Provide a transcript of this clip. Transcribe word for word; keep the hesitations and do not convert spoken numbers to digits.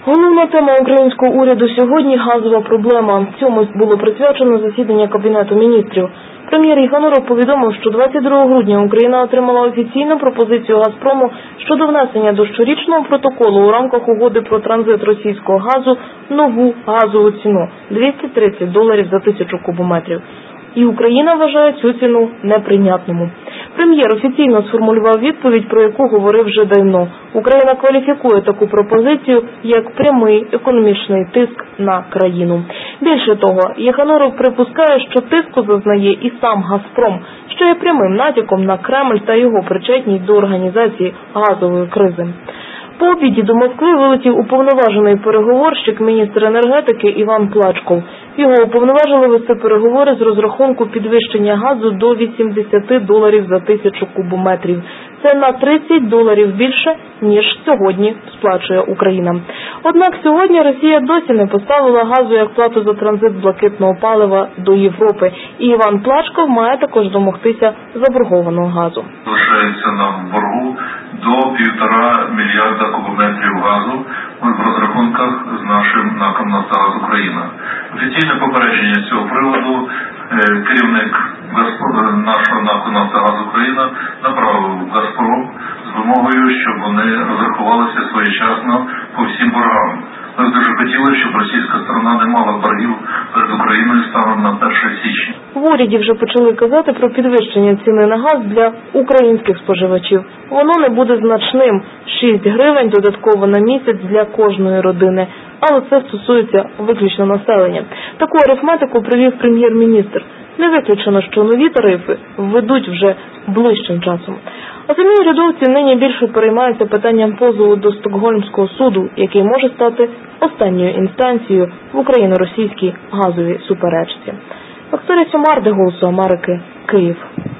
Головна тема українського уряду сьогодні – газова проблема. Цьому було присвячено засідання Кабінету міністрів. Прем'єр Єхануров повідомив, що двадцять другого грудня Україна отримала офіційну пропозицію «Газпрому» щодо внесення до щорічного протоколу у рамках угоди про транзит російського газу нову газову ціну – двісті тридцять доларів за тисячу кубометрів. І Україна вважає цю ціну неприйнятною. Прем'єр офіційно сформулював відповідь, про яку говорив вже давно. Україна кваліфікує таку пропозицію як прямий економічний тиск на країну. Більше того, Єхануров припускає, що тиску зазнає і сам «Газпром», що є прямим натяком на Кремль та його причетність до організації газової кризи. По обіді до Москви вилетів уповноважений переговорщик, міністр енергетики Іван Плачков. Його уповноважили вести переговори з розрахунку підвищення газу до вісімдесят доларів за тисячу кубометрів. Це на тридцять доларів більше, ніж сьогодні сплачує Україна. Однак сьогодні Росія досі не поставила газу як плату за транзит блакитного палива до Європи. І Іван Плачков має також домогтися заборгованого газу. Залишається нам в боргу до півтора мільярда кубометрів газу в розрахунках з нашим НАК «Нафтогаз Україна». Офіційне попередження з цього приводу керівник нашого НАК «Нафтогаз Україна» направив в «Газпром» з вимогою, щоб вони розрахувалися своєчасно по всім боргам. Ми дуже хотіли, щоб російська сторона не мала боргів перед Україною станом на перше січня. В уряді вже почали казати про підвищення ціни на газ для українських споживачів. Воно не буде значним – шість гривень додатково на місяць для кожної родини. Але це стосується виключно населення. Таку арифметику привів прем'єр-міністр. Не виключено, що нові тарифи введуть вже ближчим часом. А самі урядовці нині більше переймаються питанням позову до Стокгольмського суду, який може стати останньою інстанцією в україно-російській газовій суперечці. Вікторія Сюмар, для «Голосу Америки», Київ.